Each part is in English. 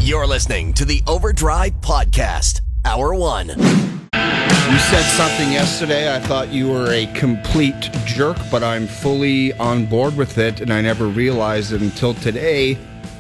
You're listening to the Overdrive Podcast, Hour 1. You said something yesterday. I thought you were a complete jerk, but I'm fully on board with it, and I never realized it until today.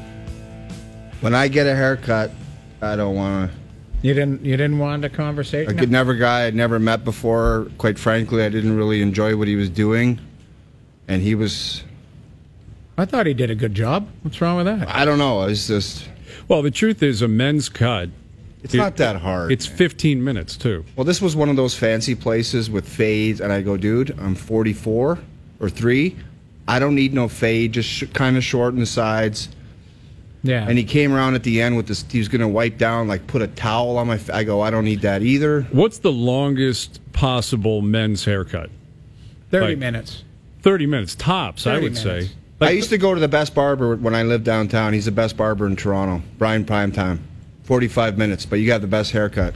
When I get a haircut, I don't want to. You didn't want a conversation? A guy I'd never met before. Quite frankly, I didn't really enjoy what he was doing, and he was. I thought he did a good job. What's wrong with that? I don't know. It's just. Well, the truth is, a men's cut. It's not that hard. It's 15 minutes, too. Well, this was one of those fancy places with fades, and I go, dude, I'm 44 or 3. I don't need no fade, just kind of short in the sides. Yeah. And he came around at the end with this. He was going to wipe down, like put a towel on my face. I go, I don't need that either. What's the longest possible men's haircut? 30 minutes. 30 minutes, tops, I would say. I used to go to the best barber when I lived downtown. He's the best barber in Toronto. Brian Primetime. 45 minutes, but you got the best haircut.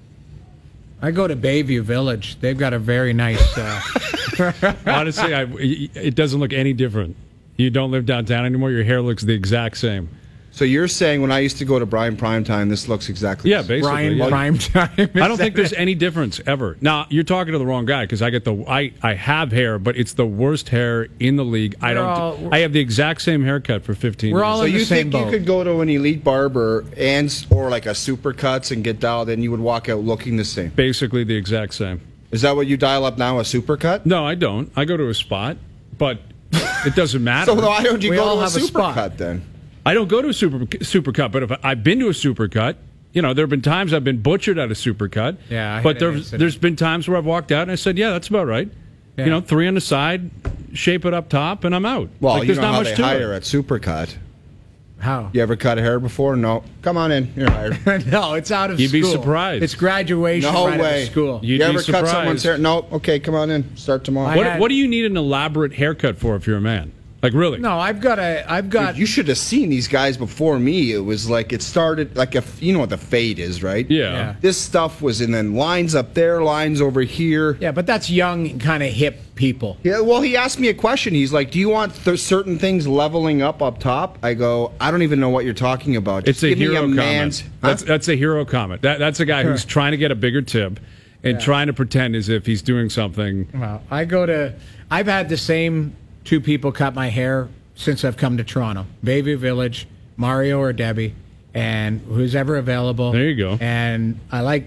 I go to Bayview Village. They've got a very nice... Honestly, it doesn't look any different. You don't live downtown anymore. Your hair looks the exact same. So you're saying when I used to go to Brian Primetime, this looks exactly the same? Brian Primetime. I don't think there's any difference ever. Now, you're talking to the wrong guy because I have hair, but it's the worst hair in the league. I have the exact same haircut for 15 years. We're all in the same boat. So you think you could go to an elite barber or like a Supercuts and get dialed in, you would walk out looking the same? Basically the exact same. Is that what you dial up now, a Supercut? No, I don't. I go to a spot, but it doesn't matter. So why don't you go to a Supercut Supercut then? I don't go to a supercut, but if I've been to a supercut, there have been times I've been butchered at a supercut. Yeah, but there's been times where I've walked out and I said, yeah, that's about right. Yeah. 3 on the side, shape it up top, and I'm out. Well, you know how they hire at Supercut. How? You ever cut hair before? No. Come on in. You're hired. No, it's out of school. You'd be surprised. It's graduation no right way. out of school. You ever cut someone's hair? No. Okay, come on in. Start tomorrow. What do you need an elaborate haircut for if you're a man? Like, really? No, I've got. Dude, you should have seen these guys before me. It was like it started like you know what the fade is, right? Yeah. This stuff was in then lines up there, lines over here. Yeah, but that's young, kind of hip people. Yeah. Well, he asked me a question. He's like, "Do you want certain things leveling up top?" I go, "I don't even know what you're talking about." It's a hero comment. That's a hero comment. That's a guy who's trying to get a bigger tip and trying to pretend as if he's doing something. Well, I've had the same 2 people cut my hair since I've come to Toronto. Bayview Village, Mario or Debbie, and who's ever available. There you go. And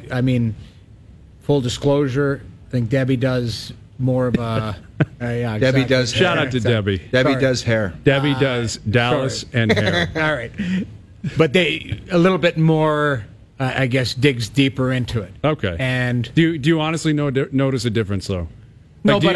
full disclosure, I think Debbie does more of a... yeah, Debbie exactly. does hair. Shout out to Debbie. Debbie does hair. Debbie does Dallas and hair. All right. But they a little bit more, I guess, digs deeper into it. Okay. And do you honestly notice a difference, though? No, like, but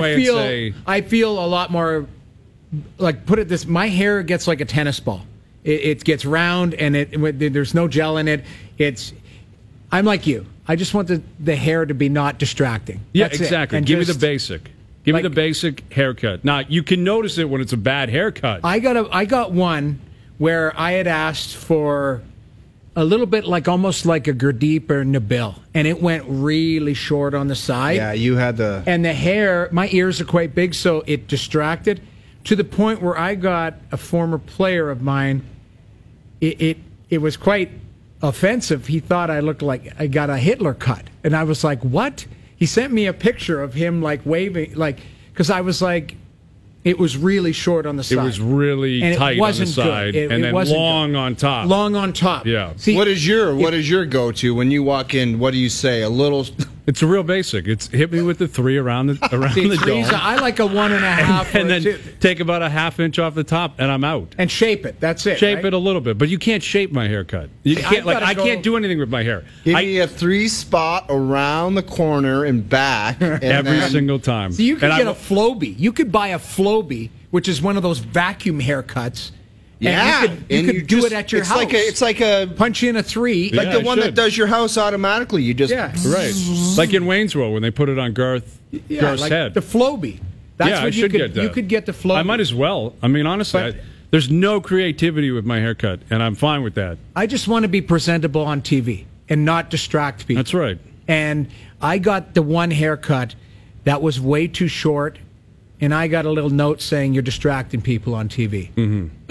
I feel a lot more, like, put it this, my hair gets like a tennis ball. It gets round and there's no gel in it. I'm like you. I just want the hair to be not distracting. Yeah, That's exactly. And Give me the basic. Give me the basic haircut. Now, you can notice it when it's a bad haircut. I got one where I had asked for a little bit almost like a Gurdeep or Nabil, and it went really short on the side. Yeah, you had the... And the hair, my ears are quite big, so it distracted to the point where I got a former player of mine. It was quite offensive. He thought I looked like I got a Hitler cut, and I was like, "What?" He sent me a picture of him waving, because I was like, it was really short on the side. It was really tight on the side, and then long on top. Long on top. Yeah. See, what is your go-to when you walk in? What do you say? A little. It's a real basic. It's hit me with the 3 around the dome. I like a 1.5, and then take about a ½ inch off the top, and I'm out. And shape it. That's it. Shape it a little bit, but you can't shape my haircut. You can't. I can't do anything with my hair. Give me a 3-spot around the corner and back every single time. So you could get a Flowbee. You could buy a Flowbee, which is one of those vacuum haircuts. Yeah, and you could do it at your house. It's like a punch in a 3, like the one that does your house automatically. You just right, like in Wayne's World when they put it on Garth's head. The Flowbee. That's what I should get that. You could get the Flowbee. I might as well. I mean, honestly, there's no creativity with my haircut, and I'm fine with that. I just want to be presentable on TV and not distract people. That's right. And I got the one haircut that was way too short, and I got a little note saying you're distracting people on TV. Mm-hmm.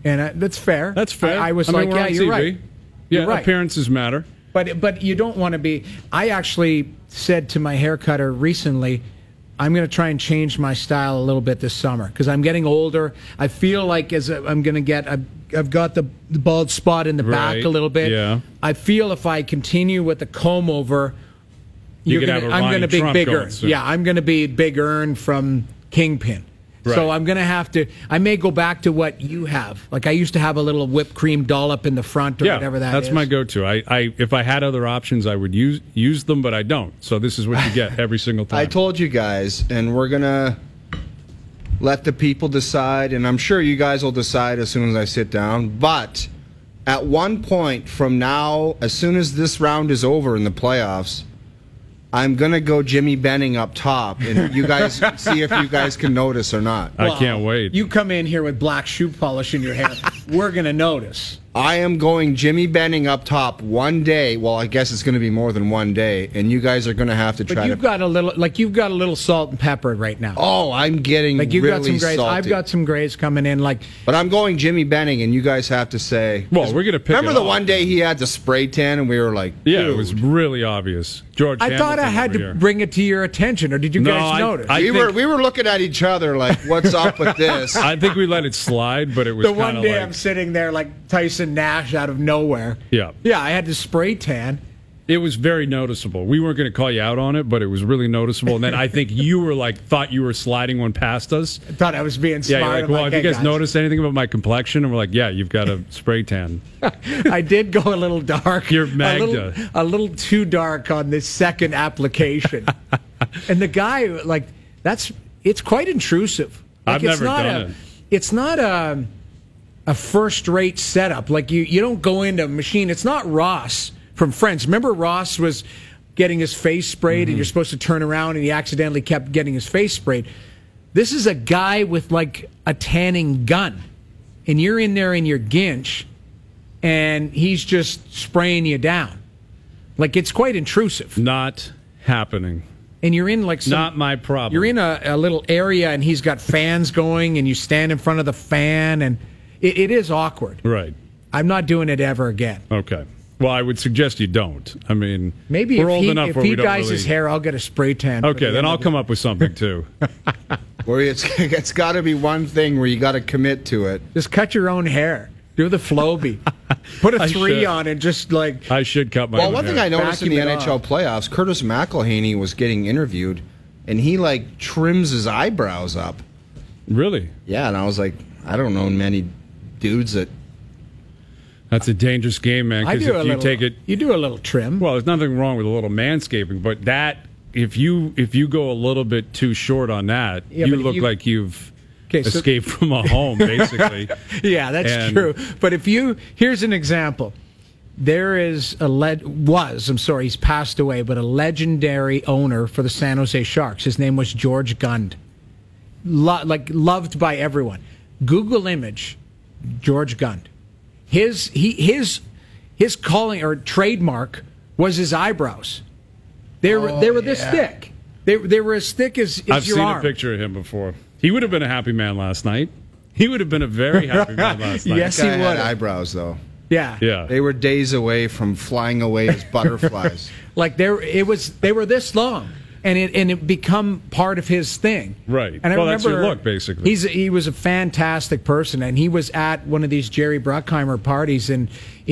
And that's fair. That's fair. I was mean, like, we're yeah, on you're TV. right. Yeah, You're right. appearances matter. But you don't want to be. I actually said to my haircutter recently, I'm going to try and change my style a little bit this summer because I'm getting older. I feel like as I'm going to get, I've got the bald spot in the back a little bit. Yeah. I feel if I continue with the comb over, I'm going to be bigger. Yeah, I'm going to be Big Earn from Kingpin. Right. So I'm going to have to. I may go back to what you have. Like I used to have a little whipped cream dollop in the front or whatever that is. That's my go-to. I if I had other options, I would use them, but I don't. So this is what you get every single time. I told you guys, and we're gonna let the people decide, and I'm sure you guys will decide as soon as I sit down. But at one point from now, as soon as this round is over in the playoffs, I'm going to go Jimmy Benning up top, and you guys see if you guys can notice or not. I can't wait. You come in here with black shoe polish in your hair, we're going to notice. I am going Jimmy Benning up top one day. Well, I guess it's going to be more than one day, and you guys are going to have to try. But you've got a little salt and pepper right now. Oh, I'm getting like you've really got some grays. salty. I've got some grays coming in. But I'm going Jimmy Benning, and you guys have to say. Well, we're going to pick. Remember the one day he had the spray tan, and we were like, yeah, dude. it was really obvious. George, I thought I had to bring it to your attention, or did you guys notice? We were looking at each other like, what's up with this? I think we let it slide, but it was the one day like, I'm sitting there like Tyson Nash out of nowhere. Yeah. Yeah, I had to spray tan. It was very noticeable. We weren't going to call you out on it, but it was really noticeable. And then I think you were thought you were sliding one past us. I thought I was being smart. Yeah, you're like, well, have you guys noticed anything about my complexion? And we're like, yeah, you've got a spray tan. I did go a little dark. You're Magda. A little too dark on this second application. And the guy, it's quite intrusive. I've never done it. It's not a first-rate setup. Like, you don't go into a machine. It's not Ross from Friends. Remember Ross was getting his face sprayed and you're supposed to turn around and he accidentally kept getting his face sprayed. This is a guy with like a tanning gun. And you're in there in your ginch and he's just spraying you down. Like, it's quite intrusive. Not happening. And you're in like not my problem. You're in a little area and he's got fans going and you stand in front of the fan and it is awkward. Right. I'm not doing it ever again. Okay. Well, I would suggest you don't. I mean, maybe we're old enough if where he we don't dyes really... his hair, I'll get a spray tan. Okay, then I'll come up with something too. Where it's got to be one thing where you got to commit to it. Just cut your own hair. Do the Flowbee. Put a 3 on and just like. I should cut my own one thing hair. I noticed in the NHL playoffs, Curtis McElhaney was getting interviewed, and he trims his eyebrows up. Really? Yeah, and I was like, I don't know many dudes that. That's a dangerous game, man. Because if you take it, you do a little trim. Well, there's nothing wrong with a little manscaping, but that if you go a little bit too short on that, you look like you've escaped from a home, basically. Yeah, that's true. But here's an example. There is he's passed away, but a legendary owner for the San Jose Sharks. His name was George Gund. Loved by everyone. Google image George Gund. His calling or trademark was his eyebrows. They were this thick. They were as thick as your arm. I've seen a picture of him before. He would have been a happy man last night. He would have been a very happy man last night. Yes, he would. Had eyebrows though. Yeah. They were days away from flying away as butterflies. They were this long. And it become part of his thing, right? And I remember that's your look, basically. He was a fantastic person, and he was at one of these Jerry Bruckheimer parties in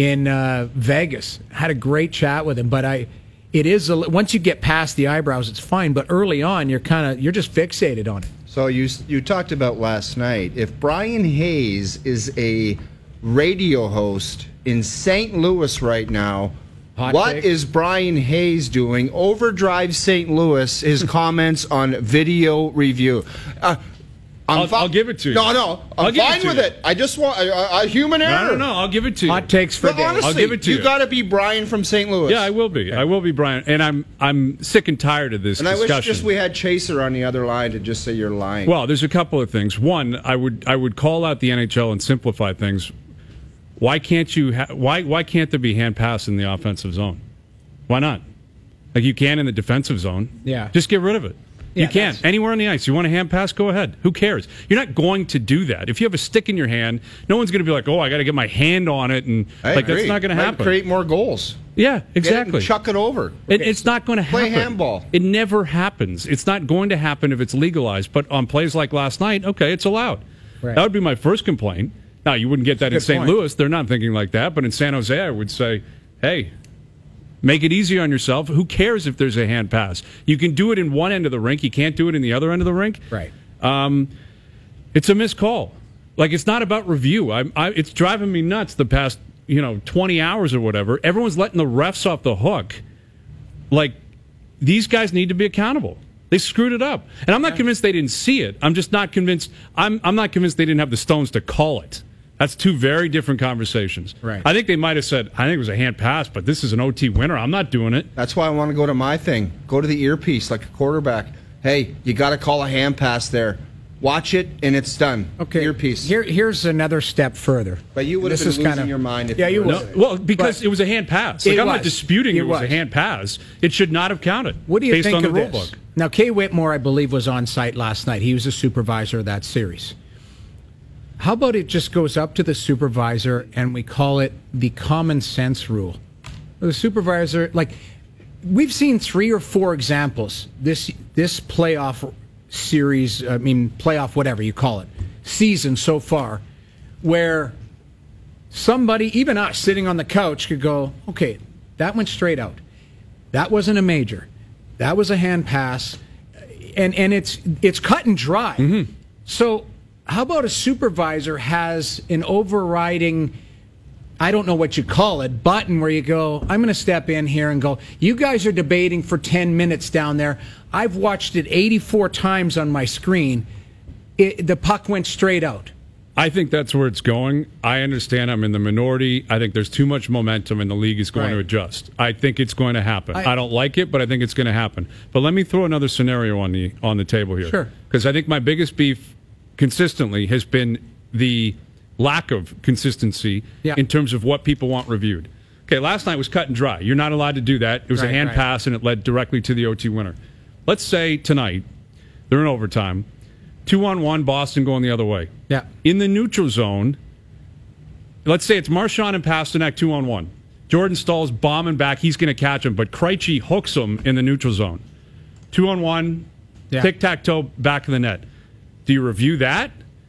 Vegas. Had a great chat with him, but once you get past the eyebrows, it's fine. But early on, you're just fixated on it. So you talked about last night. If Brian Hayes is a radio host in St. Louis right now. What is Brian Hayes doing? Overdrive St. Louis, his comments on video review. I'll give it to you. No, I'm fine with it. I just want a human error. No, I'll give it to you. Hot takes for days. Honestly, I'll give it to you. You got to be Brian from St. Louis. Yeah, I will be. I will be Brian. And I'm sick and tired of this discussion. I wish just we had Chaser on the other line to just say you're lying. Well, there's a couple of things. One, I would call out the NHL and simplify things. Why can't why can't there be hand pass in the offensive zone? Why not? Like you can in the defensive zone. Yeah. Just get rid of it. You can. Anywhere on the ice. You want a hand pass? Go ahead. Who cares? You're not going to do that. If you have a stick in your hand, no one's going to be like, oh, I got to get my hand on it. And that's not going to happen. Create more goals. Yeah, exactly. Chuck it over. It's not going to happen. Play handball. It never happens. It's not going to happen if it's legalized. But on plays like last night, okay, it's allowed. Right. That would be my first complaint. Now, you wouldn't get that in St. Louis. They're not thinking like that. But in San Jose, I would say, hey, make it easy on yourself. Who cares if there's a hand pass? You can do it in one end of the rink. You can't do it in the other end of the rink. Right. It's a missed call. Like, it's not about review. It's driving me nuts the past 20 hours or whatever. Everyone's letting the refs off the hook. Like, these guys need to be accountable. They screwed it up. And I'm not convinced they didn't see it. I'm just not convinced. I'm not convinced they didn't have the stones to call it. That's two very different conversations. Right. I think they might have said, I think it was a hand pass, but this is an OT winner. I'm not doing it. That's why I want to go to my thing. Go to the earpiece like a quarterback. Hey, you got to call a hand pass there. Watch it, and it's done. Okay. Earpiece. Here's another step further. But you would have been losing your mind if you would. Well, because it was a hand pass. Like, I'm not disputing it was a hand pass. It should not have counted. What do you based think on the of rule this? book. Now, Kay Whitmore, I believe, was on site last night. He was a supervisor of that series. How about it just goes up to the supervisor and we call it the common sense rule? The supervisor, we've seen 3 or 4 examples this playoff series, playoff, whatever you call it, season so far, where somebody, even us sitting on the couch, could go, okay, that went straight out. That wasn't a major. That was a hand pass. And it's cut and dry. Mm-hmm. So how about a supervisor has an overriding, I don't know what you call it, button where you go, I'm going to step in here and go, you guys are debating for 10 minutes down there. I've watched it 84 times on my screen. The puck went straight out. I think that's where it's going. I understand I'm in the minority. I think there's too much momentum and the league is going to adjust. I think it's going to happen. I don't like it, but I think it's going to happen. But let me throw another scenario on the table here. Sure. Because I think my biggest beef consistently has been the lack of consistency in terms of what people want reviewed. Okay, last night was cut and dry. You're not allowed to do that. It was a hand pass, and it led directly to the OT winner. Let's say tonight, they're in overtime, 2-on-1, Boston going the other way. Yeah. In the neutral zone, let's say it's Marchand and Pasternak 2-on-1. Jordan Stahl's bombing back. He's going to catch him, but Krejci hooks him in the neutral zone. 2-on-1, tic-tac-toe, back of the net. Do you review that?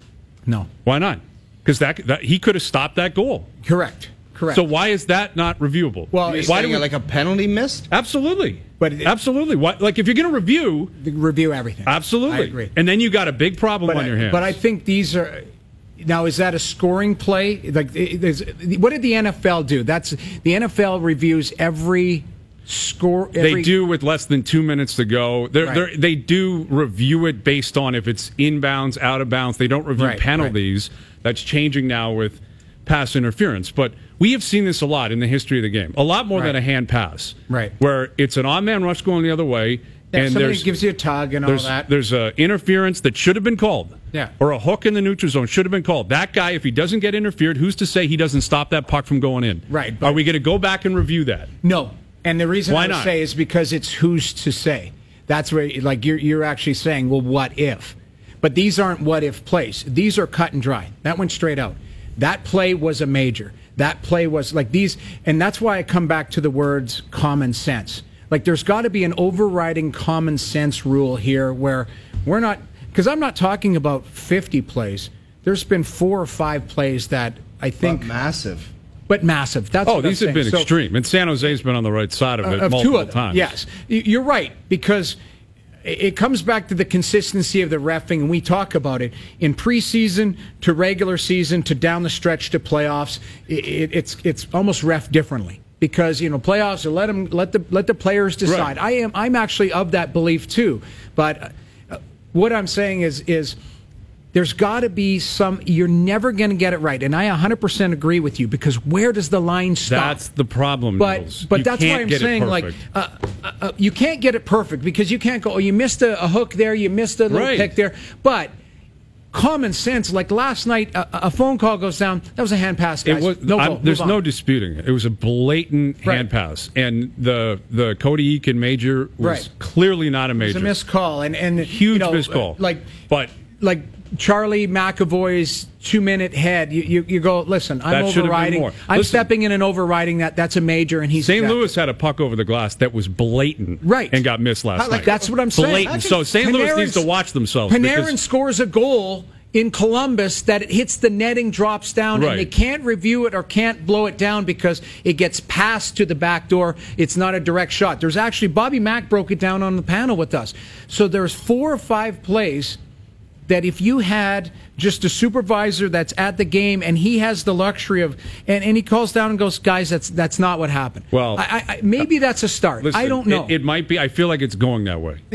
No. Why not? Because that he could have stopped that goal. Correct. So why is that not reviewable? Well, why do we like a penalty missed? Absolutely. Absolutely. Why, if you're going to review everything. Absolutely. I agree. And then you got a big problem on your hands. But I think these are. Now, is that a scoring play? What did the NFL do? The NFL reviews every score. They do with less than 2 minutes to go. They do review it based on if it's inbounds, out of bounds. They don't review penalties. That's changing now with pass interference. But we have seen this a lot in the history of the game. A lot more than a hand pass. Right. Where it's an on-man rush going the other way. And somebody gives you a tug and all that. There's an interference that should have been called. Yeah. Or a hook in the neutral zone should have been called. That guy, if he doesn't get interfered, who's to say he doesn't stop that puck from going in? Right. Are we going to go back and review that? No. And the reason Why I not? say is because it's who's to say. That's where, you're actually saying, well, what if? But these aren't what if plays. These are cut and dry. That went straight out. That play was a major. That play was these, and that's why I come back to the words common sense. There's got to be an overriding common sense rule here where we're not, because I'm not talking about 50 plays. There's been 4 or 5 plays that I think. But massive. That's what these I'm have been saying. extreme. And San Jose's been on the right side of it multiple 2 of them. times. Yes. You're right, because it comes back to the consistency of the reffing, and we talk about it in preseason to regular season to down the stretch to playoffs. It's almost ref differently because playoffs are let the players decide. Right. I'm actually of that belief too, but what I'm saying is there's got to be some. You're never going to get it right, and I 100% agree with you because where does the line stop? That's the problem. But that's why I'm saying you can't get it perfect because you can't go. Oh, you missed a hook there, you missed a little pick there. But common sense. Like last night, a phone call goes down. That was a hand pass, guys. There's no disputing it. It was a blatant hand pass, and the Cody Eakin major was clearly not a major. It was a missed call, and huge missed call. Like Charlie McAvoy's 2-minute head. You go, listen, I'm overriding. I'm stepping in and overriding that. That's a major, and he's St. Louis had a puck over the glass that was blatant, and got missed last night. That's what I'm saying. Blatant. So St. Louis needs to watch themselves. Panarin scores a goal in Columbus that it hits the netting, drops down, and they can't review it or can't blow it down because it gets passed to the back door. It's not a direct shot. There's actually Bobby Mack broke it down on the panel with us. So there's 4 or 5 plays that if you had just a supervisor that's at the game and he has the luxury of, and he calls down and goes, guys, that's not what happened. Well, maybe that's a start. Listen, I don't know. It might be. I feel like it's going that way.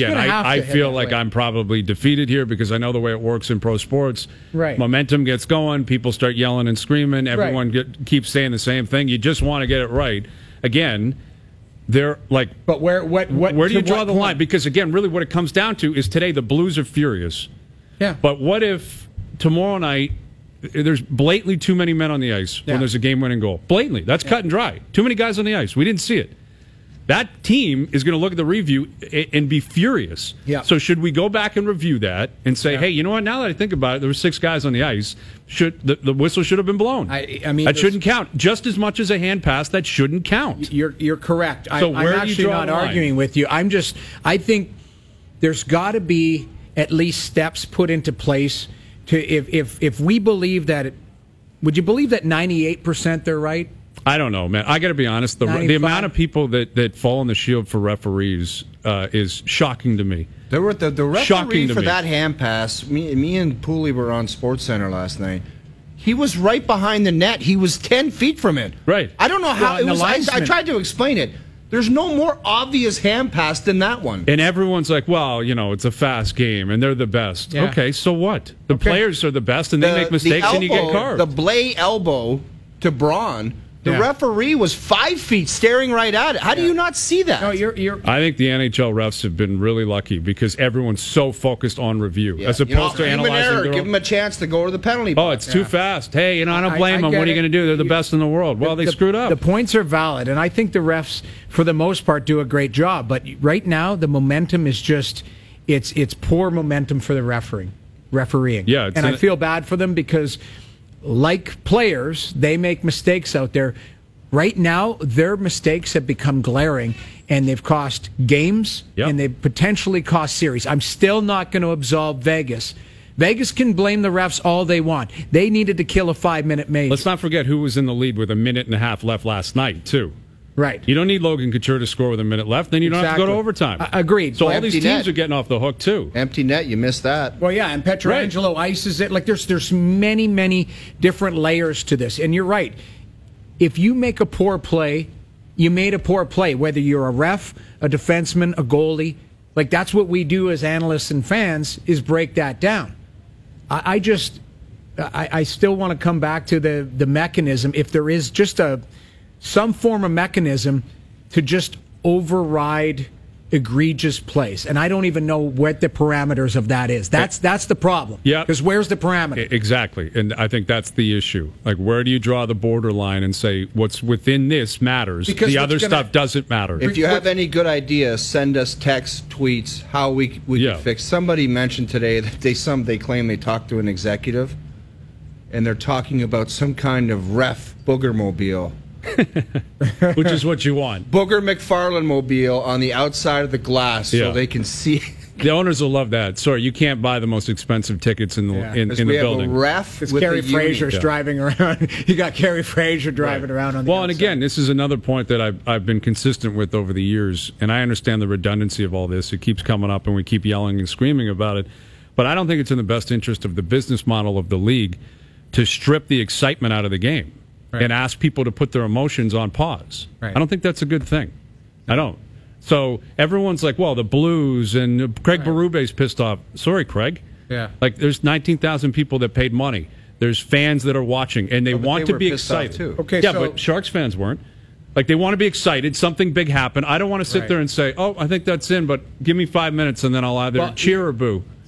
I feel like I'm probably defeated here because I know the way it works in pro sports. Right. Momentum gets going. People start yelling and screaming. Everyone keeps saying the same thing. You just want to get it right. Again, they're like, but where do you draw the line? Because again, really, what it comes down to is today the Blues are furious. Yeah. But what if tomorrow night there's blatantly too many men on the ice when there's a game-winning goal? Blatantly. That's cut and dry. Too many guys on the ice. We didn't see it. That team is going to look at the review and be furious. Yeah. So should we go back and review that and say, hey, you know what? Now that I think about it, there were 6 guys on the ice. The whistle should have been blown. I mean, that shouldn't count. Just as much as a hand pass, that shouldn't count. You're correct. So I'm actually not arguing with you. I think there's got to be at least steps put into place to if we believe that would you believe that 98% they're right? I don't know, man. I got to be honest. The amount of people that fall on the shield for referees is shocking to me. The referee for that hand pass, me and Pooley were on SportsCenter last night. He was right behind the net. He was 10 feet from it. Right. I don't know how it was. I tried to explain it. There's no more obvious hand pass than that one. And everyone's like, well, it's a fast game, and they're the best. Yeah. Okay, so what? The players are the best, and they make mistakes, and you get carved. The Blais elbow to Braun, the referee was 5 feet staring right at it. How do you not see that? No, I think the NHL refs have been really lucky because everyone's so focused on review as opposed to analyzing. Give them a chance to go to the penalty box. Oh, it's too fast. Hey, I don't blame them. What are you going to do? They're the best in the world. Well, they screwed up. The points are valid, and I think the refs, for the most part, do a great job. But right now, the momentum is just it's poor momentum for the refereeing. Yeah, and I feel bad for them because, like players, they make mistakes out there. Right now, their mistakes have become glaring, and they've cost games, and they've potentially cost series. I'm still not going to absolve Vegas. Vegas can blame the refs all they want. They needed to kill a 5-minute maze. Let's not forget who was in the lead with a minute and a half left last night, too. Right. You don't need Logan Couture to score with a minute left. Then you don't have to go to overtime. Agreed. So all these teams are getting off the hook, too. Empty net, you missed that. Well, yeah, and Pietrangelo ices it. Like, there's many, many different layers to this. And you're right. If you make a poor play, you made a poor play, whether you're a ref, a defenseman, a goalie. Like, that's what we do as analysts and fans, is break that down. I still want to come back to the mechanism. If there is just some form of mechanism to just override egregious plays, and I don't even know what the parameters of that is. That's the problem. Yeah, because where's the parameter? Exactly, and I think that's the issue. Like, where do you draw the borderline and say what's within this matters? Because the other stuff doesn't matter. If you have any good ideas, send us text, tweets, how we can fix. Somebody mentioned today that they claim they talked to an executive, and they're talking about some kind of ref boogermobile. Which is what you want. Booger McFarland mobile on the outside of the glass so they can see. The owners will love that. Sorry, you can't buy the most expensive tickets in the building. We have a ref with Kerry Fraser's driving around. You got Kerry Fraser driving around on the outside. And again, this is another point that I've been consistent with over the years, and I understand the redundancy of all this. It keeps coming up, and we keep yelling and screaming about it. But I don't think it's in the best interest of the business model of the league to strip the excitement out of the game. Right. And ask people to put their emotions on pause. Right. I don't think that's a good thing. I don't. So everyone's like, well, the Blues and Craig Berube's pissed off. Sorry, Craig. Yeah. Like, there's 19,000 people that paid money. There's fans that are watching, and they want to be excited. Too. Okay, yeah, but Sharks fans weren't. Like, they want to be excited. Something big happened. I don't want to sit there and say, oh, I think that's in, but give me 5 minutes, and then I'll either cheer or boo.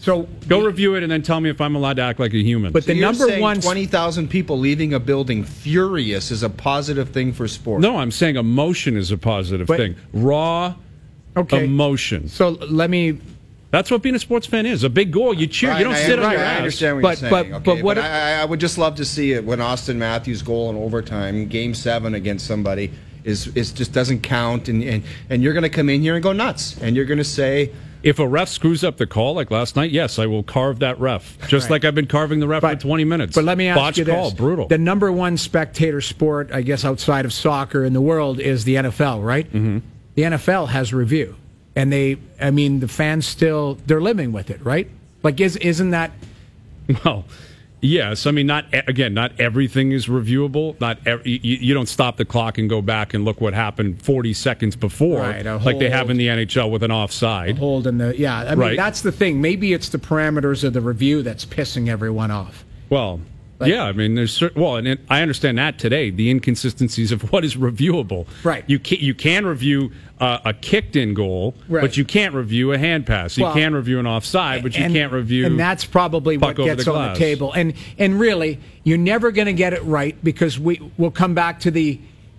So Go review it and then tell me if I'm allowed to act like a human. But the You're number saying one 20,000 people leaving a building furious is a positive thing for sport. no, I'm saying emotion is a positive But- thing. Raw okay. emotion. So let me. That's what being a sports fan is. A big goal, you cheer. You don't sit on your I ass. understand what But- you're but- saying. but okay, what- I would just love to see it when Austin Matthews' goal in overtime, Game 7 against somebody, is just doesn't count, and you're going to come in here and go nuts, and you're going to say, If a ref screws up the call like last night, yes, I will carve that ref. Just like I've been carving the ref for 20 minutes. But let me ask Botched you this: call, brutal. The number one spectator sport, I guess, outside of soccer in the world is the NFL, right? Mm-hmm. The NFL has review, and the fans they're living with it, right? Like, isn't that? Well, yes. I mean, not everything is reviewable. You don't stop the clock and go back and look what happened 40 seconds before, Right, a like they have hold. in the NHL with an offside. Hold in the I mean, Right. that's the thing. Maybe it's the parameters of the review that's pissing everyone off. Well, yeah. I mean, and I understand that today. The inconsistencies of what is reviewable. Right. You can review a kicked-in goal, Right. but you can't review a hand pass. You Well, can review an offside, but you can't review. And that's probably what puck over gets the on the glass. table. And really, you're never going to get it right because we'll come back to the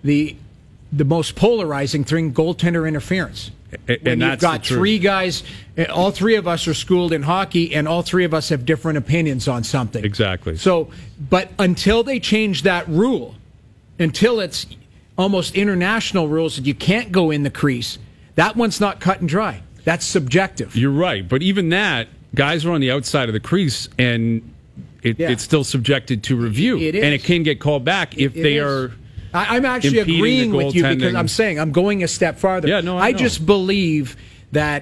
most polarizing thing: goaltender interference. And When you've that's got the truth. three guys, all three of us are schooled in hockey, and all three of us have different opinions on something. Exactly. So, but until they change that rule, until it's almost international rules that you can't go in the crease, that one's not cut and dry. That's subjective. You're right, but even that, guys are on the outside of the crease, and it's still subjected to review, It is. and it can get called back if It they is. are. I'm actually impeding agreeing the with you because goaltending. I'm saying I'm going a step farther. Yeah, no, I know. just believe that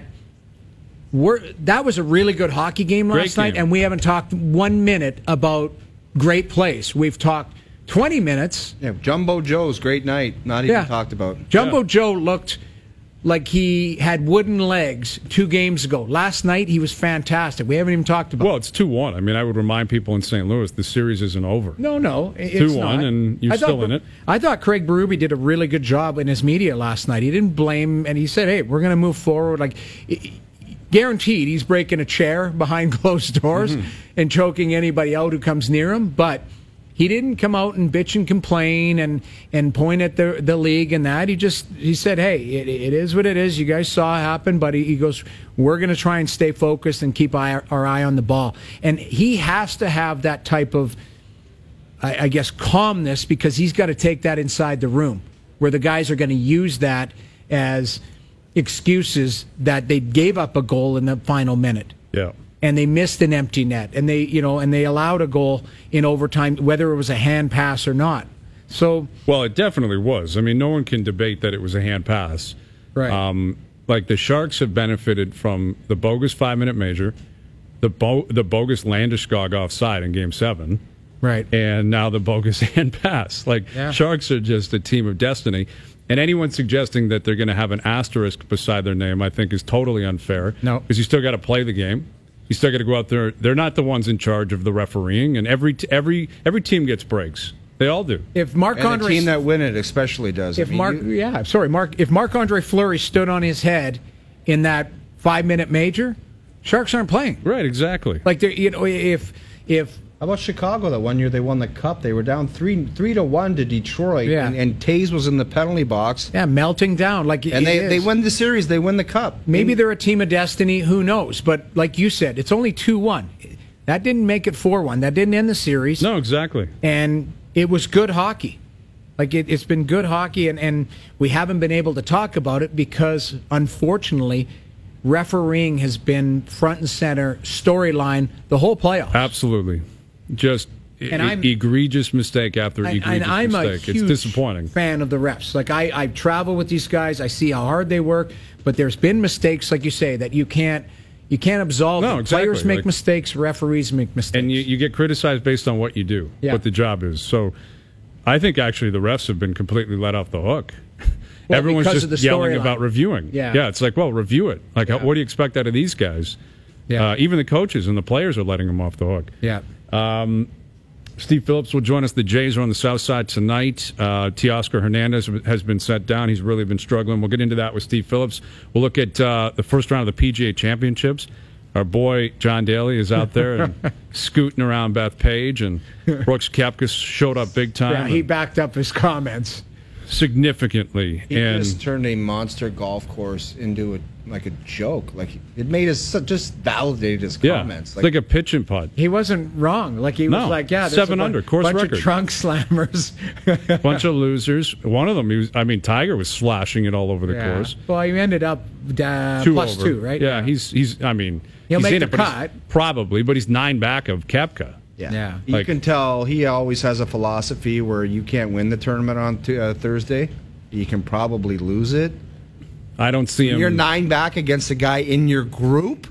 that was a really good hockey game last Great night, game. and we haven't talked 1 minute about great plays. We've talked 20 minutes. yeah, Jumbo Joe's great night, not even talked about. Jumbo Yeah. Joe looked like he had wooden legs 2 games ago. Last night, he was fantastic. We haven't even talked about Well, it's 2-1. I mean, I would remind people in St. Louis the series isn't over. No, it's 2-1, not. and you're I thought- still in it. I thought Craig Berube did a really good job in his media last night. He didn't blame, and he said, "Hey, we're going to move forward." Like, guaranteed, he's breaking a chair behind closed doors and choking anybody out who comes near him. But he didn't come out and bitch and complain and point at the league and that. He said, "Hey, it is what it is. You guys saw it happen." But he goes, "We're going to try and stay focused and keep our eye on the ball." And he has to have that type of, I guess, calmness, because he's got to take that inside the room where the guys are going to use that as excuses that they gave up a goal in the final minute. Yeah. And they missed an empty net, and they allowed a goal in overtime, whether it was a hand pass or not. So, Well, it definitely was. I mean, no one can debate that it was a hand pass. right. Like the Sharks have benefited from the bogus 5-minute major, the bogus Landeskog offside in Game 7, Right. and now the bogus hand pass. Like, Yeah. Sharks are just a team of destiny. And anyone suggesting that they're going to have an asterisk beside their name, I think, is totally unfair. No. Because you still got to play the game. You still got to go out there. They're not the ones in charge of the refereeing, and every team gets breaks. They all do. If Marc And the Andre team that win it especially does. If Marc-Andre Fleury stood on his head in that 5-minute major, Sharks aren't playing. Right, exactly. Like, if How about Chicago? That one year they won the cup. They were down 3-1 to Detroit, Yeah. and Taves was in the penalty box, melting down, like, and they win the series. They win the cup. Maybe they're a team of destiny. Who knows? But like you said, it's only 2-1. That didn't make it 4-1. That didn't end the series. No, exactly. And it was good hockey. Like, it's been good hockey, and we haven't been able to talk about it because, unfortunately, refereeing has been front and center storyline the whole playoffs. Absolutely. Just egregious mistake after egregious and I'm mistake. a huge It's disappointing. fan of the refs. Like, I travel with these guys. I see how hard they work. But there's been mistakes, like you say, that you can't absolve. No, them. exactly. Players make Like- mistakes. Referees make mistakes. And you get criticized based on what you do, Yeah. what the job is. So I think actually the refs have been completely let off the hook. Well, Everyone's because just of the yelling storyline. about reviewing. Yeah. It's like, well, review it. Like, Yeah. what do you expect out of these guys? Yeah. Even the coaches and the players are letting them off the hook. yeah. Steve Phillips will join us. The Jays are on the south side tonight. Teoscar Hernandez has been set down. He's really been struggling. We'll get into that with Steve Phillips. We'll look at the first round of the PGA Championships. Our boy John Daly is out there and scooting around Beth Page, and Brooks Koepka showed up big time. Yeah, he backed up his comments significantly. He just turned a monster golf course into a joke. Like, it made us just validated his comments. Like a pitch and putt. He wasn't wrong. Like, he was like, yeah, there's 7 under course bunch record. of trunk slammers, bunch of losers. One of them, Tiger was slashing it all over the course. Well, he ended up plus over. 2, right? Yeah, he's. He'll he's make in the it, but cut. Probably, but he's 9 back of Koepka. Yeah. You can tell he always has a philosophy where you can't win the tournament on Thursday. You can probably lose it. I don't see him. You're 9 back against a guy in your group.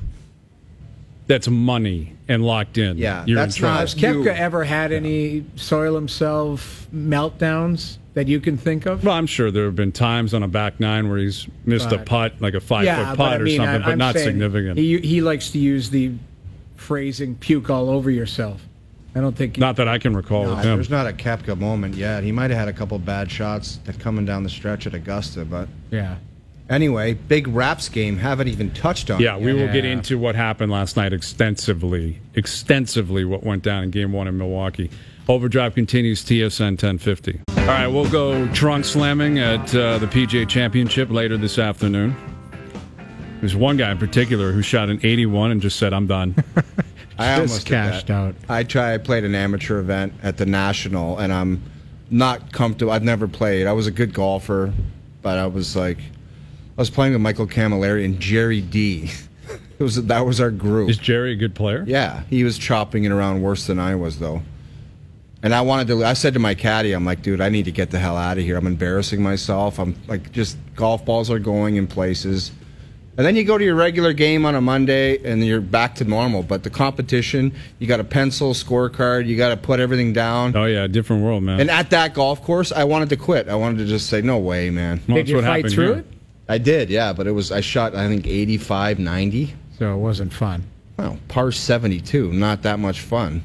That's money and locked in. Yeah, You're that's in trouble. not. Has Koepka ever had any soil himself meltdowns that you can think of? Well, I'm sure there have been times on a back 9 where he's missed a putt, like a 5-foot putt or something, but not significant. He likes to use the phrasing "puke all over yourself." I don't think. Not that I can recall with him. There's not a Koepka moment yet. He might have had a couple bad shots coming down the stretch at Augusta, but yeah. Anyway, big Raps game. Haven't even touched on. Yeah, it we yet. will get into what happened last night extensively what went down in Game 1 in Milwaukee. Overdrive continues, TSN 1050. All right, we'll go trunk slamming at the PGA Championship later this afternoon. There's one guy in particular who shot an 81 and just said, "I'm done." I Just almost cashed out. I played an amateur event at the National, and I'm not comfortable. I've never played. I was a good golfer, but I was playing with Michael Camilleri and Jerry D. That was our group. Is Jerry a good player? Yeah, he was chopping it around worse than I was, though. And I said to my caddy, I'm like, dude, I need to get the hell out of here. I'm embarrassing myself. I'm like, just golf balls are going in places. And then you go to your regular game on a Monday, and you're back to normal. But the competition, you got a pencil, scorecard, you got to put everything down. Oh, yeah, different world, man. And at that golf course, I wanted to quit. I wanted to just say, no way, man. Well, Did you fight through here. it? I did, yeah, but I shot, I think, 85, 90. So it wasn't fun. Well, par 72, not that much fun.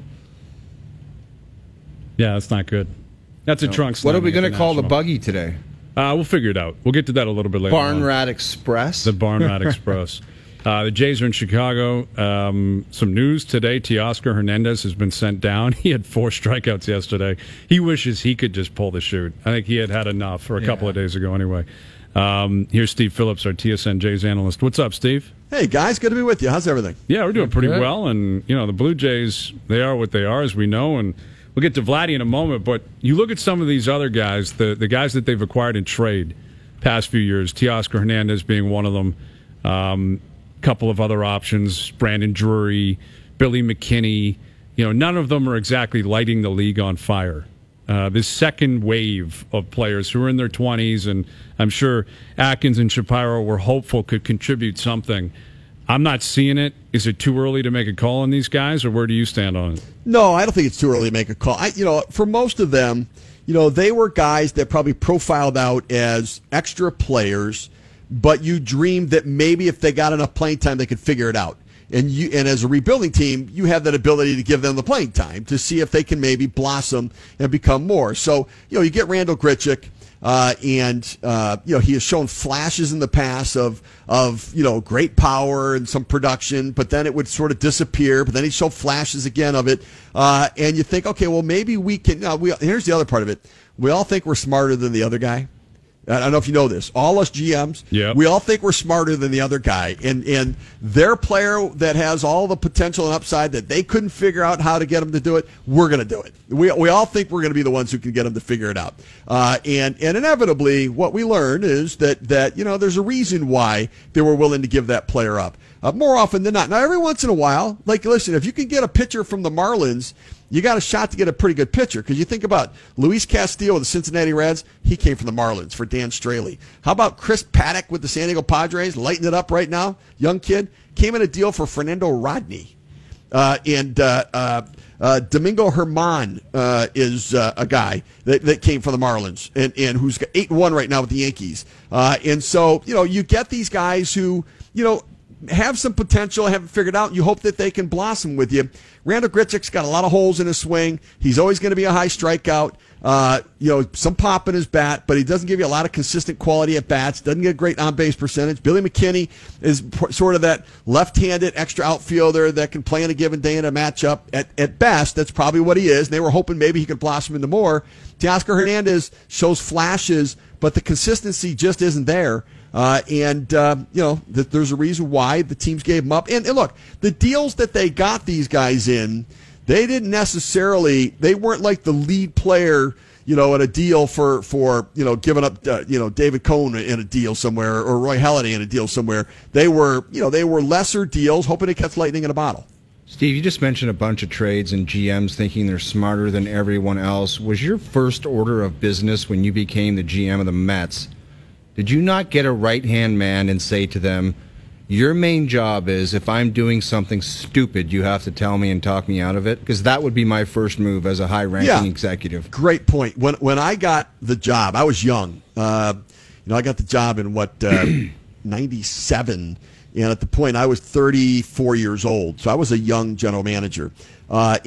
Yeah, that's not good. That's a trunk What are we slamming going to call the National. buggy today? We'll figure it out. We'll get to that a little bit later. Barn on. Rat Express? The Barn Rat Express. The Jays are in Chicago. Some news today. Teoscar Hernandez has been sent down. He had 4 strikeouts yesterday. He wishes he could just pull the chute. I think he had enough for a couple of days ago anyway. Here's Steve Phillips, our TSN Jays analyst. What's up, Steve? Hey, guys. Good to be with you. How's everything? Yeah, we're doing pretty Good. well. And, the Blue Jays, they are what they are, as we know. And we'll get to Vladdy in a moment. But you look at some of these other guys, the guys that they've acquired in trade past few years, Teoscar Hernandez being one of them. Couple of other options, Brandon Drury, Billy McKinney. None of them are exactly lighting the league on fire. This second wave of players who are in their 20s, and I'm sure Atkins and Shapiro were hopeful could contribute something. I'm not seeing it. Is it too early to make a call on these guys, or where do you stand on it? No, I don't think it's too early to make a call. For most of them, they were guys that probably profiled out as extra players, but you dreamed that maybe if they got enough playing time, they could figure it out. And as a rebuilding team, you have that ability to give them the playing time to see if they can maybe blossom and become more. So, you get Randall Grichuk, and he has shown flashes in the past of great power and some production, but then it would sort of disappear. But then he showed flashes again of it, and you think, okay, well maybe we can. Here's the other part of it: we all think we're smarter than the other guy. I don't know if you know this. All us GMs, we all think we're smarter than the other guy. And their player that has all the potential and upside that they couldn't figure out how to get him to do it, we're going to do it. We all think we're going to be the ones who can get him to figure it out. And inevitably, what we learned is that there's a reason why they were willing to give that player up. More often than not. Now, every once in a while, listen, if you can get a pitcher from the Marlins, you got a shot to get a pretty good pitcher, because you think about Luis Castillo with the Cincinnati Reds, he came from the Marlins for Dan Straley. How about Chris Paddock with the San Diego Padres, lighting it up right now, young kid, came in a deal for Fernando Rodney. And Domingo Germán is a guy that came from the Marlins and who's got 8-1 right now with the Yankees. And so, you get these guys who, have some potential, haven't figured out. You hope that they can blossom with you. Randall Grichuk's got a lot of holes in his swing. He's always going to be a high strikeout. Some pop in his bat, but he doesn't give you a lot of consistent quality at bats. Doesn't get a great on-base percentage. Billy McKinney is sort of that left-handed extra outfielder that can play on a given day in a matchup. At best, that's probably what he is. They were hoping maybe he could blossom into more. Teoscar Hernandez shows flashes, but the consistency just isn't there. There's a reason why the teams gave him up. And look, the deals that they got these guys in, they weren't like the lead player, at a deal for giving up, David Cohn in a deal somewhere or Roy Halladay in a deal somewhere. They were lesser deals, hoping to catch lightning in a bottle. Steve, you just mentioned a bunch of trades and GMs thinking they're smarter than everyone else. Was your first order of business when you became the GM of the Mets, did you not get a right-hand man and say to them, your main job is if I'm doing something stupid, you have to tell me and talk me out of it? Because that would be my first move as a high-ranking executive. Great point. When I got the job, I was young. I got the job in 97, and at the point I was 34 years old, so I was a young general manager. One of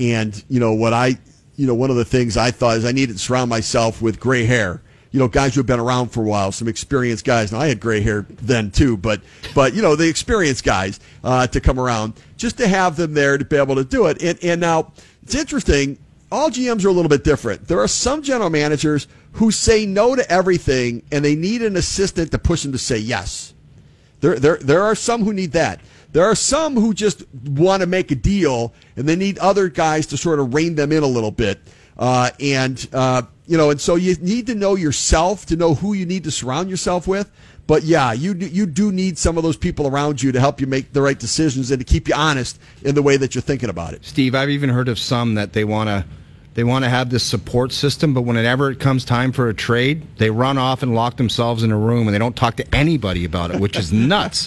the things I thought is I needed to surround myself with gray hair. Guys who have been around for a while, some experienced guys. Now, I had gray hair then, too, but the experienced guys to come around, just to have them there to be able to do it. And now, it's interesting, all GMs are a little bit different. There are some general managers who say no to everything, and they need an assistant to push them to say yes. There are some who need that. There are some who just want to make a deal, and they need other guys to sort of rein them in a little bit. And so you need to know yourself to know who you need to surround yourself with. But yeah, you do need some of those people around you to help you make the right decisions and to keep you honest in the way that you're thinking about it. Steve, I've even heard of some that they want to have this support system, but whenever it comes time for a trade, they run off and lock themselves in a room and they don't talk to anybody about it, which is nuts.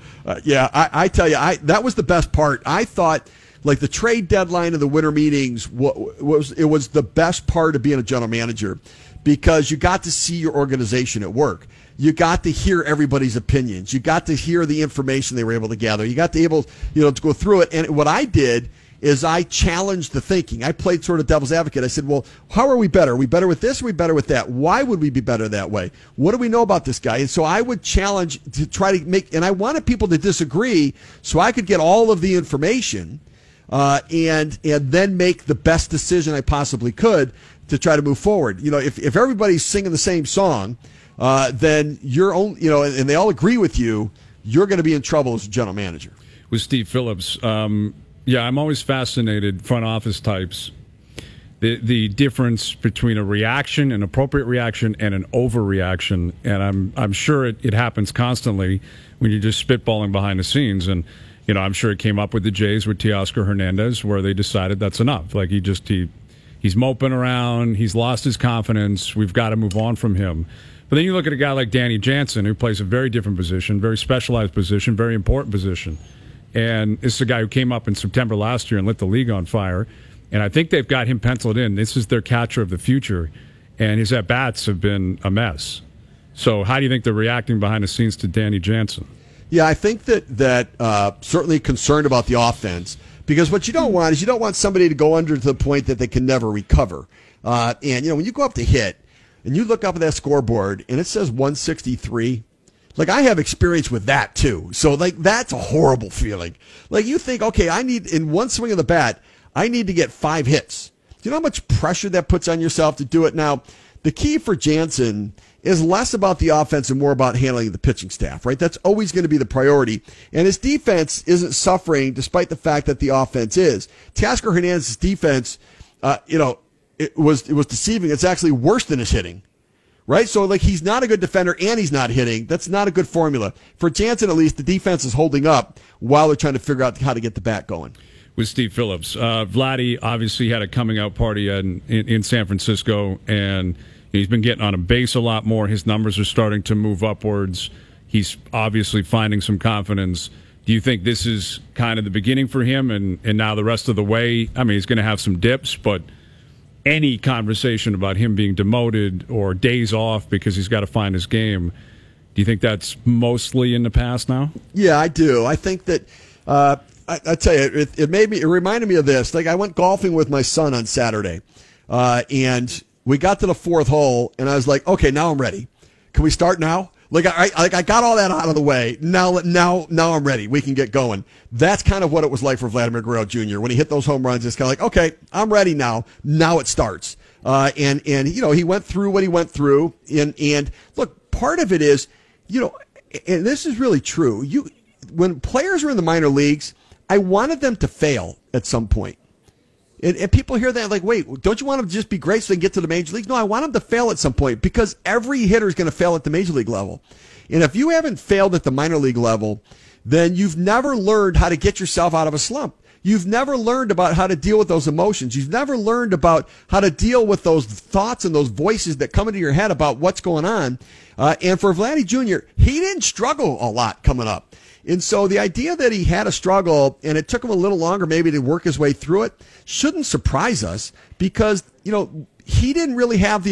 I tell you, that was the best part. I thought, like, the trade deadline and the winter meetings was the best part of being a general manager, because you got to see your organization at work. You got to hear everybody's opinions. You got to hear the information they were able to gather. You got to to go through it. And what I did is I challenged the thinking. I played sort of devil's advocate. I said, well, how are we better? Are we better with this? Or are we better with that? Why would we be better that way? What do we know about this guy? And so I would challenge to try to make, and I wanted people to disagree so I could get all of the information and then make the best decision I possibly could to try to move forward. If everybody's singing the same song, then you're and they all agree with you, you're going to be in trouble as a general manager. With Steve Phillips, I'm always fascinated, front office types, the difference between a reaction, an appropriate reaction, and an overreaction. And I'm sure it happens constantly when you're just spitballing behind the scenes. And I'm sure it came up with the Jays with Teoscar Hernandez, where they decided that's enough. Like he's moping around, he's lost his confidence, we've got to move on from him. But then you look at a guy like Danny Jansen, who plays a very different position, very specialized position, very important position. And this is a guy who came up in September last year and lit the league on fire. And I think they've got him penciled in. This is their catcher of the future. And his at-bats have been a mess. So how do you think they're reacting behind the scenes to Danny Jansen? Yeah, I think that certainly concerned about the offense, because what you don't want is you don't want somebody to go under to the point that they can never recover. And when you go up to hit and you look up at that scoreboard and it says 163, like, I have experience with that too. So, like, that's a horrible feeling. Like, you think, okay, I need, in one swing of the bat, I need to get 5 hits. Do you know how much pressure that puts on yourself to do it? Now, the key for Jansen is less about the offense and more about handling the pitching staff, right? That's always going to be the priority. And his defense isn't suffering despite the fact that the offense is. Teoscar Hernandez's defense, it was deceiving. It's actually worse than his hitting, right? So, like, he's not a good defender and he's not hitting. That's not a good formula. For Jansen, at least, the defense is holding up while they're trying to figure out how to get the bat going. With Steve Phillips, Vladdy obviously had a coming out party in San Francisco, and he's been getting on a base a lot more. His numbers are starting to move upwards. He's obviously finding some confidence. Do you think this is kind of the beginning for him, and now the rest of the way? I mean, he's going to have some dips, but any conversation about him being demoted or days off because he's got to find his game, Do you think that's mostly in the past now? Yeah, I do. I think that I tell you, it reminded me of this. Like I went golfing with my son on Saturday, and we got to the fourth hole, and I was like, okay, now I'm ready. Can we start now? Like I got all that out of the way. Now I'm ready. We can get going. That's kind of what it was like for Vladimir Guerrero Jr. When he hit those home runs. It's kind of like, okay, I'm ready now. Now it starts. And he went through what he went through. And look, part of it is, and this is really true. When players are in the minor leagues, I wanted them to fail at some point. And people hear that like, wait, don't you want them to just be great so they can get to the major leagues? No, I want them to fail at some point because every hitter is going to fail at the major league level. And if you haven't failed at the minor league level, then you've never learned how to get yourself out of a slump. You've never learned about how to deal with those emotions. You've never learned about how to deal with those thoughts and those voices that come into your head about what's going on. And for Vladdy Jr., he didn't struggle a lot coming up. And so the idea that he had a struggle and it took him a little longer maybe to work his way through it shouldn't surprise us because, he didn't really have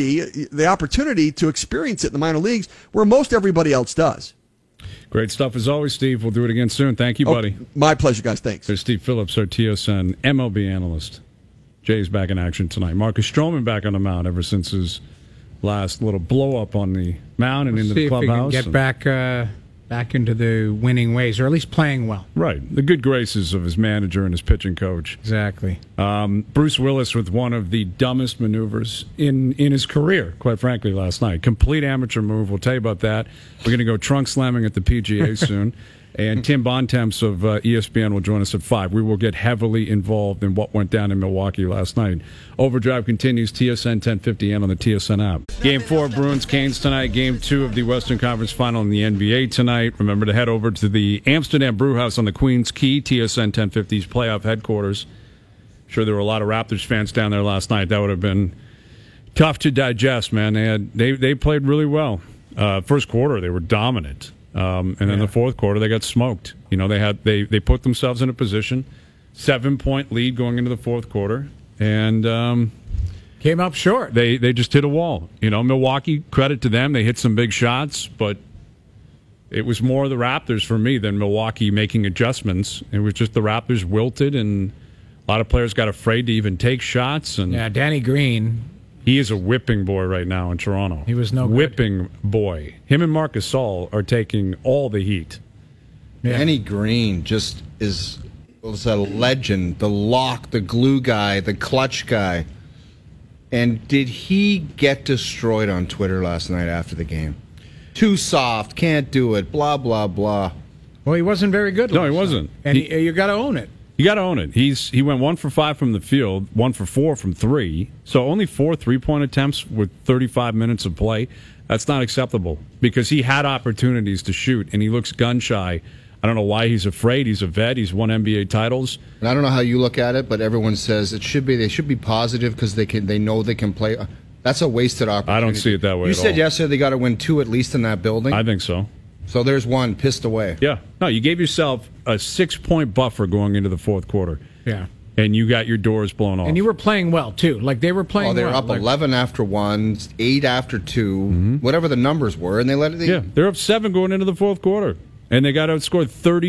the opportunity to experience it in the minor leagues where most everybody else does. Great stuff as always, Steve. We'll do it again soon. Thank you, buddy. My pleasure, guys. Thanks. There's Steve Phillips, our TSN MLB analyst. Jay's back in action tonight. Marcus Stroman back on the mound ever since his last little blow up on the mound and into the clubhouse. See if he can get back into the winning ways, or at least playing well. Right. The good graces of his manager and his pitching coach. Exactly. Bruce Willis with one of the dumbest maneuvers in his career, quite frankly, last night. Complete amateur move. We'll tell you about that. We're going to go trunk slamming at the PGA soon. And Tim Bontemps of ESPN will join us at 5. We will get heavily involved in what went down in Milwaukee last night. Overdrive continues, TSN 1050 and on the TSN app. Game 4, Bruins-Canes tonight. Game 2 of the Western Conference Final in the NBA tonight. Remember to head over to the Amsterdam Brewhouse on the Queens Quay, TSN 1050's playoff headquarters. I'm sure there were a lot of Raptors fans down there last night. That would have been tough to digest, man. They played really well. First quarter, they were dominant. And then the fourth quarter, they got smoked. They put themselves in a position, 7-point lead going into the fourth quarter, and came up short. They just hit a wall. Milwaukee, credit to them, they hit some big shots, but it was more the Raptors for me than Milwaukee making adjustments. It was just the Raptors wilted, and a lot of players got afraid to even take shots. And yeah, Danny Green. He is a whipping boy right now in Toronto. He was no good. Whipping boy. Him and Marc Gasol are taking all the heat. Yeah. Danny Green just was a legend. The lock, the glue guy, the clutch guy. And did he get destroyed on Twitter last night after the game? Too soft, can't do it, blah, blah, blah. Well, he wasn't very good. No, he wasn't. And you got to own it. You got to own it. He went 1 for 5 from the field, 1 for 4 from 3. So only 4 3-point attempts with 35 minutes of play. That's not acceptable because he had opportunities to shoot and he looks gun shy. I don't know why he's afraid. He's a vet. He's won NBA titles. And I don't know how you look at it, but everyone says they should be positive because they know they can play. That's a wasted opportunity. I don't see it that way. You said yesterday they got to win 2 at least in that building. I think so. So there's 1 pissed away. Yeah. No, you gave yourself a 6-point buffer going into the fourth quarter. Yeah. And you got your doors blown off. And you were playing well, too. Like, they were playing well. They were up 11 after 1, 8 after 2, whatever the numbers were, and they let it... Yeah, they're up 7 going into the fourth quarter. And they got outscored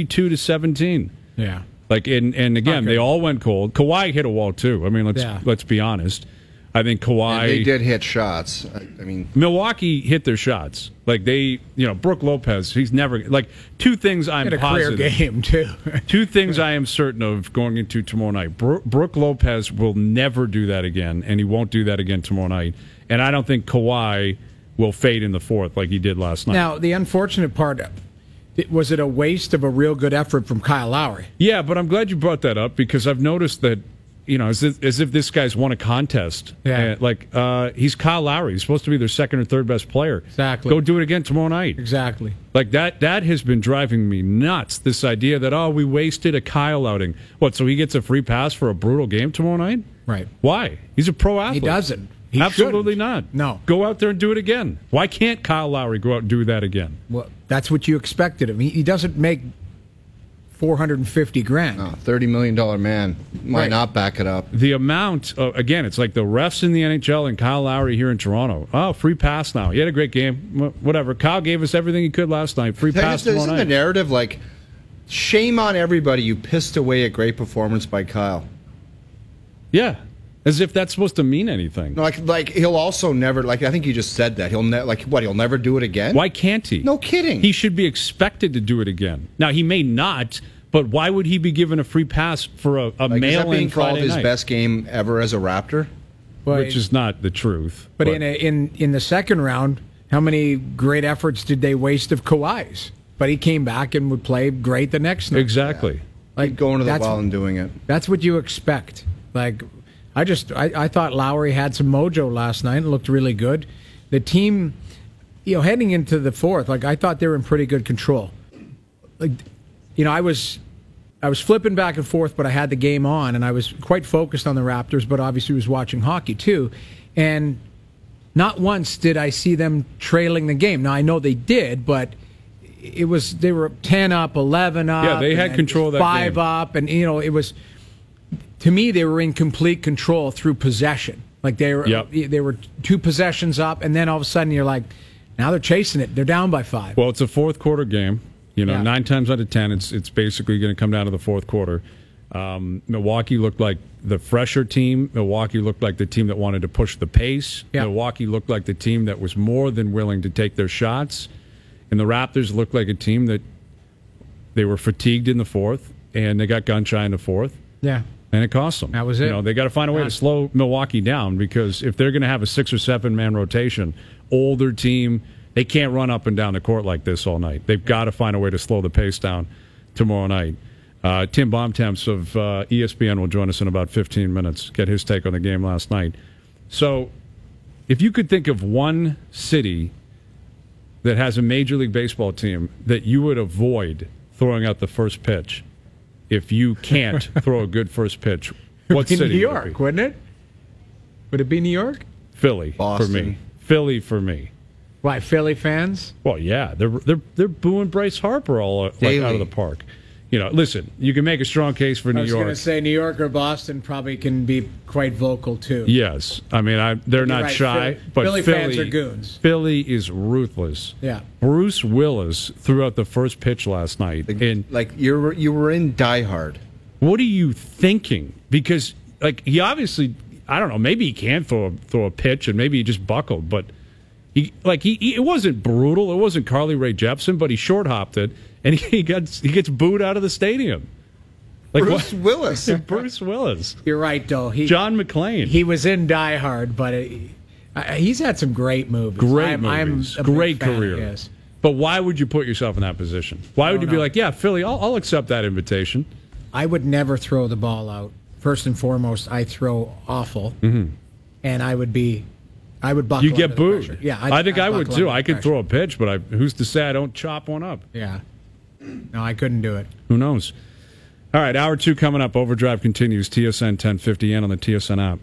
32-17. Yeah. And again, they all went cold. Kawhi hit a wall, too. I mean, let's be honest. I think Kawhi... And they did hit shots. I mean... Milwaukee hit their shots. Like, Brook Lopez, he's never... Like, 2 things I'm positive... Career game, too. 2 things I am certain of going into tomorrow night. Brook Lopez will never do that again, and he won't do that again tomorrow night. And I don't think Kawhi will fade in the fourth like he did last night. Now, the unfortunate part... Was it a waste of a real good effort from Kyle Lowry? Yeah, but I'm glad you brought that up because I've noticed that, as if this guy's won a contest. Yeah. He's Kyle Lowry. He's supposed to be their second or third best player. Exactly. Go do it again tomorrow night. Exactly. Like that has been driving me nuts, this idea that, we wasted a Kyle outing. What, so he gets a free pass for a brutal game tomorrow night? Right. Why? He's a pro athlete. He doesn't. He Absolutely shouldn't. not. No. Go out there and do it again. Why can't Kyle Lowry go out and do that again? Well, that's what you expected of him. He doesn't make $450,000. Oh, $30 million man might Right. not back it up. The amount, again, it's like the refs in the NHL and Kyle Lowry here in Toronto. Oh, free pass now. He had a great game. Whatever. Kyle gave us everything he could last night. Free pass tomorrow Isn't the night. narrative like, shame on everybody, you pissed away a great performance by Kyle? Yeah. As if that's supposed to mean anything. No, like he'll also never, like, I think you just said that. He'll he'll never do it again? Why can't he? No kidding. He should be expected to do it again. Now, he may not, but why would he be given a free pass for a Is that mail-in being called Friday his night? best game ever as a Raptor? But- Which is not the truth. But in the second round, how many great efforts did they waste of Kawhi's? But he came back and would play great the next night. Exactly. Like going to the that's- well and doing it. That's what you expect. Like, I thought Lowry had some mojo last night and looked really good. The team, heading into the fourth, like I thought they were in pretty good control. Like, I was flipping back and forth, but I had the game on and I was quite focused on the Raptors, but obviously was watching hockey too. And not once did I see them trailing the game. Now I know they did, but they were 10 up, 11 up. Yeah, they had and control of that 5 game. up, and it was. To me, they were in complete control through possession. Like they were 2 possessions up, and then all of a sudden you're like, now they're chasing it. They're down by 5. Well, it's a fourth quarter game. Yeah. 9 times out of 10, it's basically going to come down to the fourth quarter. Milwaukee looked like the fresher team. Milwaukee looked like the team that wanted to push the pace. Yeah. Milwaukee looked like the team that was more than willing to take their shots. And the Raptors looked like a team that they were fatigued in the fourth, and they got gun shy in the fourth. Yeah. And it cost them. That was it. They got to find a way to slow Milwaukee down, because if they're going to have a 6 or 7 man rotation, older team, they can't run up and down the court like this all night. They've got to find a way to slow the pace down tomorrow night. Tim Bontemps of ESPN will join us in about 15 minutes, get his take on the game last night. So if you could think of one city that has a Major League Baseball team that you would avoid throwing out the first pitch, if you can't throw a good first pitch, what In city? New would it York, be? wouldn't it? Would it be New York? Philly Boston. for me. Philly for me. Why, Philly fans? Well, yeah, they're booing Bryce Harper all out Daily. of the park. Listen, you can make a strong case for I New was going York. to say New York or Boston probably can be quite vocal too. Yes, I mean they're not right, shy, Philly- but Philly fans are goons. Philly is ruthless. Yeah. Bruce Willis threw out the first pitch last night, and Like you were in Die Hard. what are you thinking? Because he obviously, I don't know, maybe he can throw a pitch, and maybe he just buckled, but he it wasn't brutal. It wasn't Carly Rae Jepsen, but he short hopped it, and he gets booed out of the stadium. Like Bruce what? Willis. Bruce Willis, You're right, though. John McClane. He was in Die Hard, but he's had some great movies. Great I'm movies, a big great fan of career. his. But why would you put yourself in that position? Why would you don't be know. like, yeah, Philly, I'll accept that invitation? I would never throw the ball out. First and foremost, I throw awful, and I would buckle. You get under the booed. pressure. Yeah, I think I would buckle too. under I the could pressure. throw a pitch, but who's to say I don't chop one up? Yeah, no, I couldn't do it. Who knows? All right, hour 2 coming up. Overdrive continues. TSN 1050 and on the TSN app.